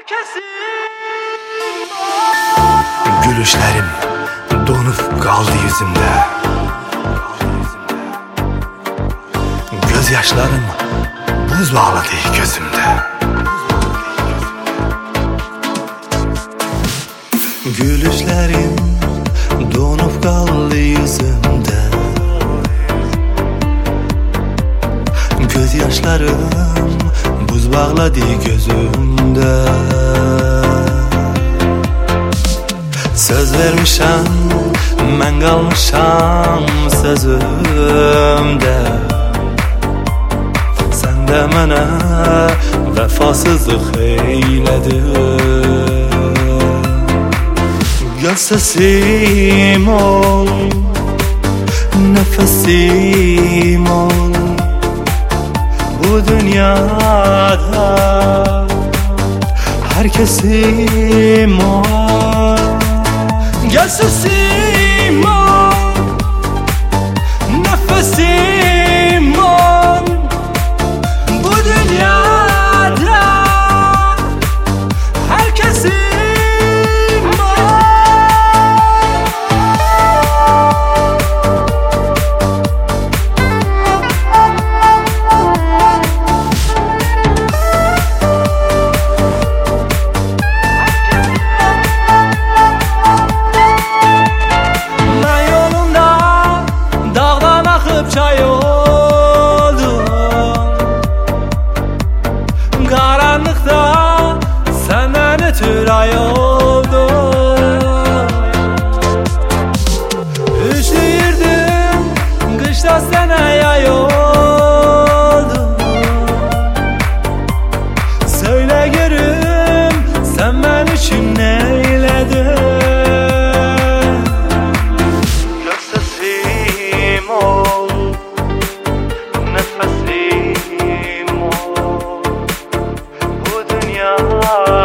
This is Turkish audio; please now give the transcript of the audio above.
Gülüşlerim donup kaldı yüzümde. Gözyaşlarım buz bağladı gözümde. Gülüşlerim donup kaldı yüzümde. Gözyaşlarım buz bağladı gözümde. Söz vermişəm, mən qalmışam sözümdə. Sən də mənə vəfasızlıq eylədin. Göz səsim ol, nəfəsim ol. Bu dünyada hər kəsim ol. Göz səsim ol, nəfəsim ol. Bu dünyada hər kəsim ol. Çay oldum karanlıkta, senden ötürü ay oldum. Üşüyürdüm kışta, sana yay oldum. Söyle görüm, sen ben için neyledin? Göz səsim ol, nefesim ol. Bu dünya